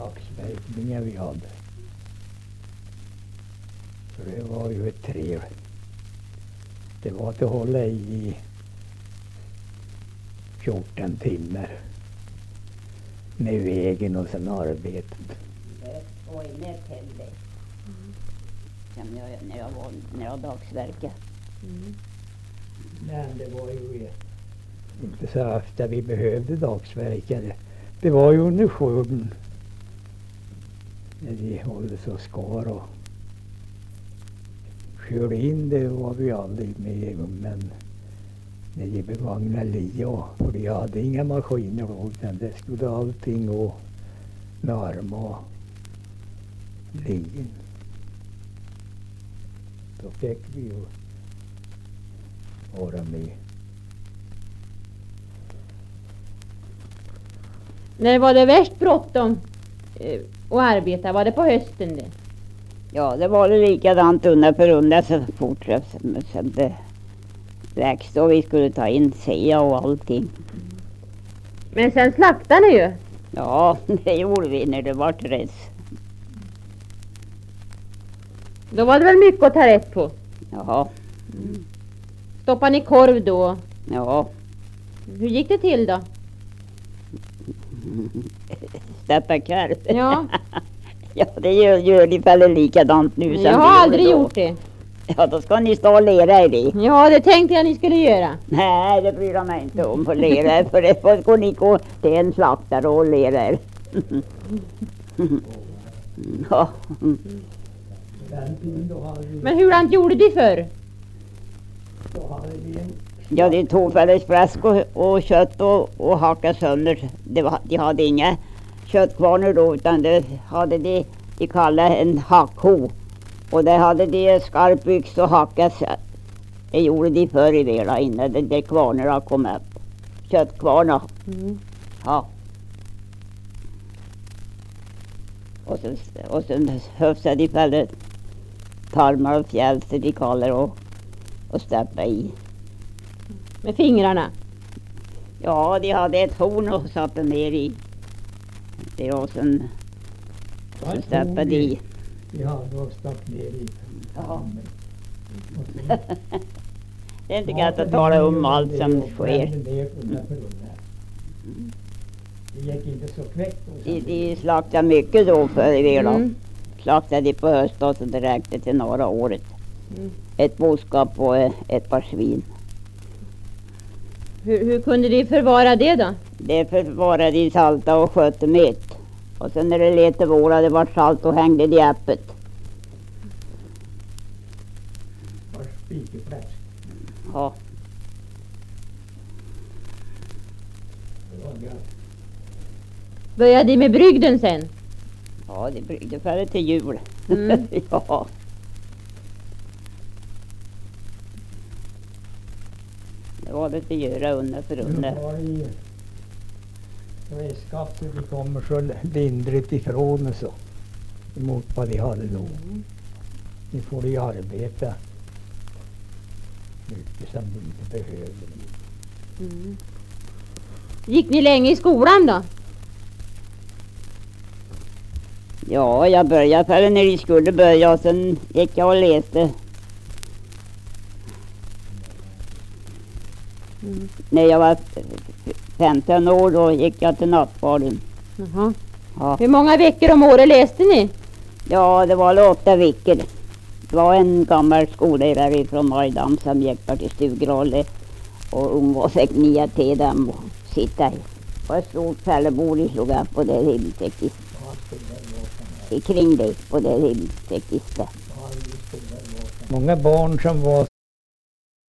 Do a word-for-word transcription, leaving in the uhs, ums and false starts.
dagsverkningar vi hade. För det var ju ett trevligt. Det var att hålla i fjorton timmar med vägen och sen arbetet. Det var inne ett helvete. Som jag, när jag var när jag dagsverkade. Mm. Men det var ju inte så ofta vi behövde dagsverkare. Det var ju under skörden. När vi håller så skar och körde in, det var vi aldrig med om, men när vi begagnade lia, för vi hade inga maskiner då, utan det skulle allting gå med arm och lien. Då fick vi ju vara med. När var det värst bråttom eh, att arbeta? Var det på hösten det? Ja, det var det likadant undan för undan så fort som, som det växte och vi skulle ta in sea och allting. Men sen slaktade ni ju. Ja, det gjorde vi när det var rätt. Då var det väl mycket att ta rätt på? Ja. Mm. Stoppade ni korv då? Ja. Hur gick det till då? Steppa korv. Ja. Ja, det gör, gör de väl likadant nu som Jag har aldrig gjort det. Ja, då ska ni stå och lera i det. Ja, det tänkte jag ni skulle göra. Nej, det bryr jag mig inte om att lera. För det får går ni gå till en slaktare och lera er. Ja. Men hur gjorde de förr? Ja, de tog fälles fläsk och, och kött och, och hacka sönder. Det var, de hade inga köttkvarnor då, utan det hade de, de kallade en hackho. Och det hade de skarp yx och hackat. Det gjorde de förr i vela innan de, de kvarnorna kom upp. Köttkvarnar. Mm. Ja. Och sen, och sen höfsade de fället tarmar och fjäll så de kallar och, och stäppa i. Med fingrarna? Ja, de hade ett horn och satte ner i. Det och sen, och sen stäppade de i. Vi hade och stack ner i. Ja. Det är inte gott att tala om allt som sker. Det gick inte så kvickt. De, de slaktade mycket då för i vela. Mm. Slaktade de på hösten så det räckte till några året. Mm. Ett boskap och ett par svin. Hur, hur kunde de förvara det då? Det förvarade de salta och skötte met. Och sen när det lete våra det var salt och hängde de öppet. Var spikefläsk. Ja. Började de med brygden sen? Ja, det bryggde för till jul. Mm. Ja. Det var det att göra undan för undan. Nu var det redskap så de kommer så lindrigt ifrån och så. Emot vad de hade då. Nu får de arbeta mycket som de inte behöver. Mm. Gick ni länge i skolan då? Ja, jag började för när de skulle börja och sen gick jag och läste. Mm. När jag var femton år då gick jag till nattvarden. Jaha. Ja. Hur många veckor om året läste ni? Ja, det var åtta veckor. Det var en gammal skollärare från Majdam som gick där till Stugrolle och hon var fick nya till dem och sitta i. Och ett stort fällebord i slog upp på det himmeltäckis. Kring det på det himmeltäckis. Många barn som var